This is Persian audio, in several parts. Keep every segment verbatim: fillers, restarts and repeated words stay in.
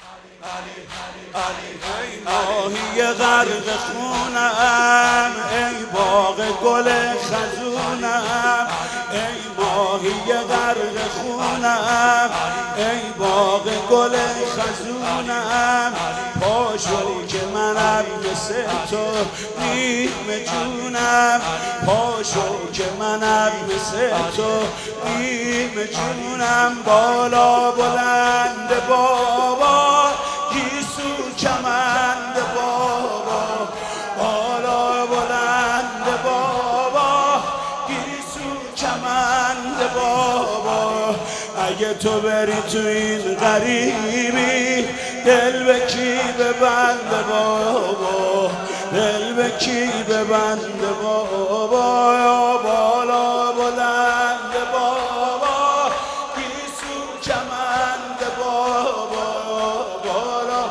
ای ماهی غرق خونم، ای باغ گل خزونم، ای ماهی غرق خونم، ای باغ گل خزونم، پاشو که منم مثل تو نیمه جونم، پاشو که منم مثل تو نیمه جونم. بالا بلند بابا گیسو کمند بابا، بالا بلند بابا گیسو کمند بابا. اگه تو بری تو این غریبی دل به کی ببنده بابا، دل به کی ببنده بابا. یا بالا بلند بابا گیسو کمند بابا، بالا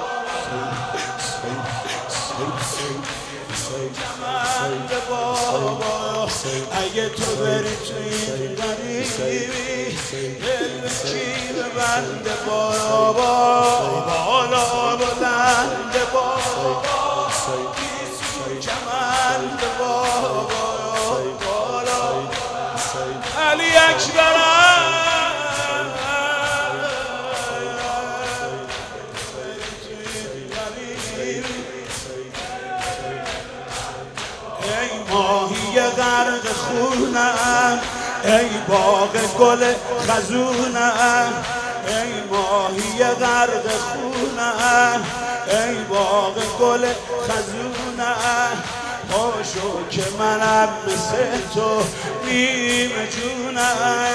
کمند بابا. اگه تو بری تو این غریبی دل به کی ببنده بابا، بالا بلند بابا گیسو کمند بابا، بالا علی اکبرم. ای ماهی غرق خونم، ای باغ گل خزونم، ای ماهی غرق خونم، ای باغ گل خزونم، پاشو که منم مثل تو نیمه جونم.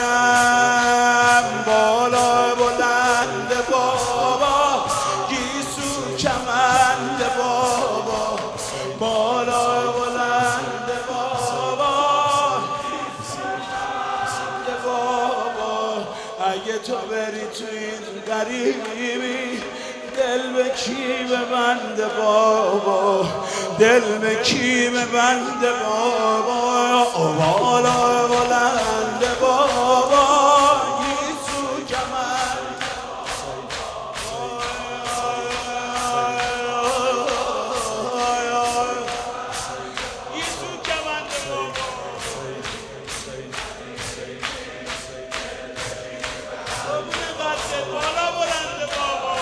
بالا بلند بابا گیسو کمند بابا، بالا بلند بابا بابا. اگه تو بری تو این غریبی دل به کی ببنده بابا، دل به کی ببنده بابا. بالا بلند بابا گیسو کمند گیسو کمند بابا. بالا بلند بابا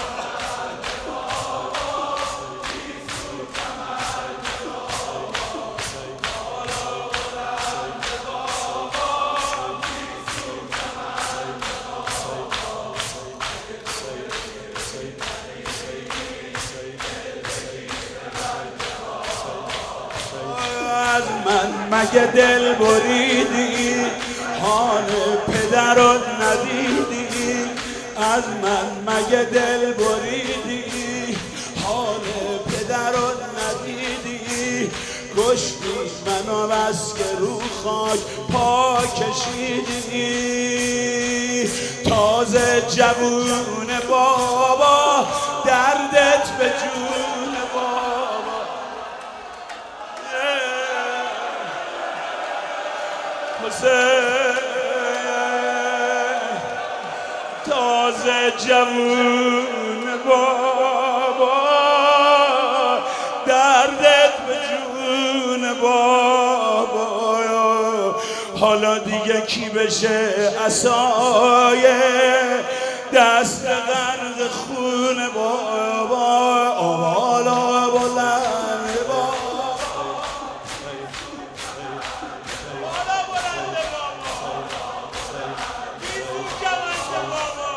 از من مگه دل بریدی، حال پدر رو ندیدی، از من مگه دل بریدی، حال پدر رو ندیدی. کشتی منو بس که رو خاک پا کشیدی، تازه جوون بابا دردت به جون بابا. حسین تازه جوون بابا دردت به جون بابا. حالا دیگه کی بشه عصای دست غرق خون بابا. بالا بلند بابا بالا بلند بابا گیسو کمند بابا.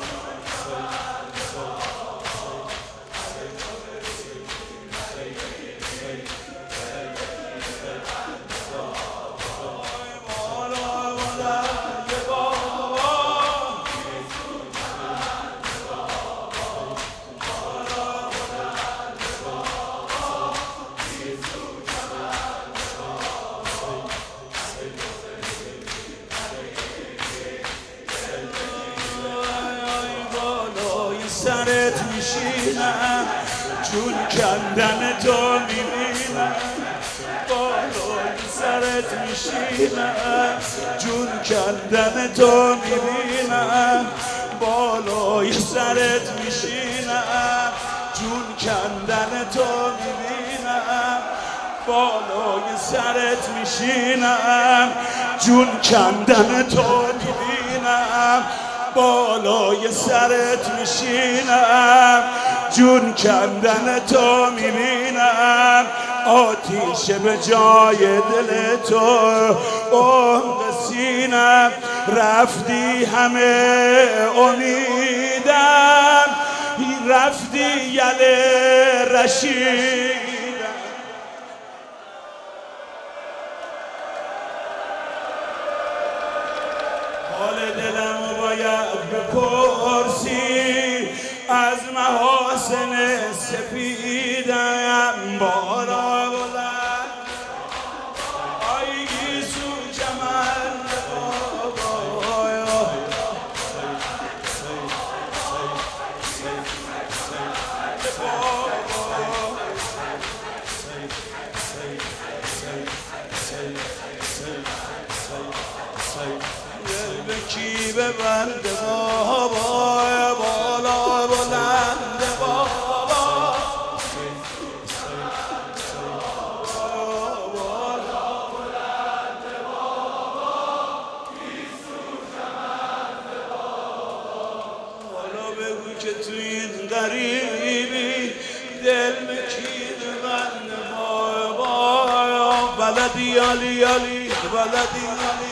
سرت میشینم چون کندن تو میبینم، بالای سرت میشینم جون کندن تو میبینم. بالای سرت میشینم جون کندن تو میبینم بالای سرت میشینم جون کندن تو میبینم بالای سرت میشینم جون کندن تو میبینم آتیش به جای دل تو عمق سینم رفتی همه امیدم رفتی یله رشیدم حال دلم باید بپرسی از محاسن سپیدم بالا بلند آی گیسو کمر به کی ببنده بابا بالا بلند بابا حالا بگو که تو این غریبی دل به کی ببنده بابا بلدی یالی یالی بلدی یالی